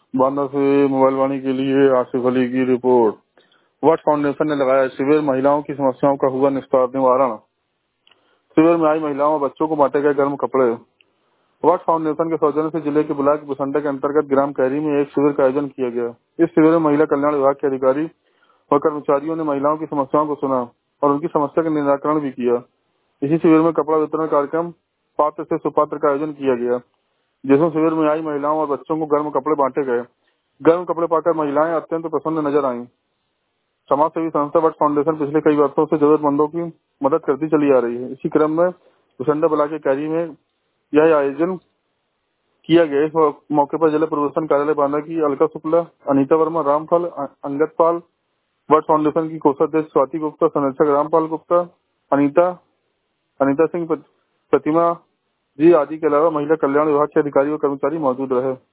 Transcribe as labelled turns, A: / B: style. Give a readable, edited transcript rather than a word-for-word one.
A: बांदा से मोबाइल वाणी के लिए आसिफ अली की रिपोर्ट। वर्ड फाउंडेशन ने लगाया शिविर, महिलाओं की समस्याओं का हुआ निवारण। शिविर में आई महिलाओं और बच्चों को बांटे गए गर्म कपड़े। वर्ड फाउंडेशन के सौजन्य से जिले के ब्लॉक बुसंडा के अंतर्गत ग्राम कैरी में एक शिविर का आयोजन किया गया। इस शिविर में महिला कल्याण विभाग के अधिकारी और कर्मचारियों ने महिलाओं की समस्याओं को सुना और उनकी समस्या का निराकरण भी किया। इसी शिविर में कपड़ा वितरण कार्यक्रम पात्र से सुपात्र का आयोजन किया गया, जिसमें शिविर में आई महिलाओं और बच्चों को गर्म कपड़े बांटे गए। गर्म कपड़े पाकर महिलाएं अत्यंत प्रसन्न नजर आईं। समाज सेवी संस्था वट फाउंडेशन पिछले कई वर्षों से जरूरतमंदों की मदद करती चली आ रही है। इसी क्रम में भुसंडा ब्लॉक के कैरी में यह आयोजन किया गया। इस मौके पर जिला प्रशासन कार्यालय बांदा की अलका शुक्ला, अनीता वर्मा, रामफल, अंगद पाल, वट फाउंडेशन की कोषाध्यक्ष स्वाति गुप्ता, संरक्षक रामपाल गुप्ता, अनीता सिंह, प्रतिमा जी आदि के अलावा महिला कल्याण विभाग के अधिकारी और कर्मचारी मौजूद रहे।